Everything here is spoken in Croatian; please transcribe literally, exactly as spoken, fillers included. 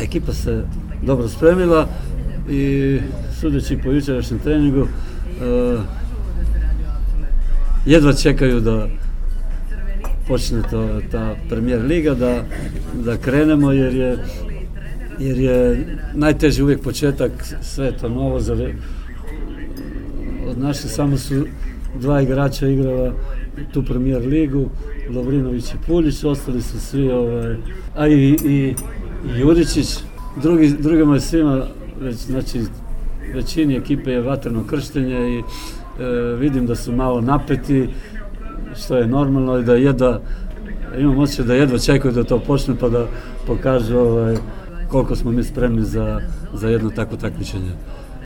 ekipa se dobro spremila i sudeći po jučerašnjem treningu uh, jedva čekaju da počne to, ta Premier liga, da, da krenemo jer je, jer je najteži uvijek početak, sve to novo. Za, od naših samo su dva igrača igrala tu Premier ligu, Lovrinović i Puljić, ostali su svi, ovaj, a i, i, i Juričić, drugi, drugima je svima, već, znači većini ekipe je vatreno krštenje i e, vidim da su malo napeti, što je normalno i da jedva, imam osjećaj da jedva čekaju da to počne pa da pokažu ovaj, koliko smo mi spremni za, za jedno takvo takmičenje.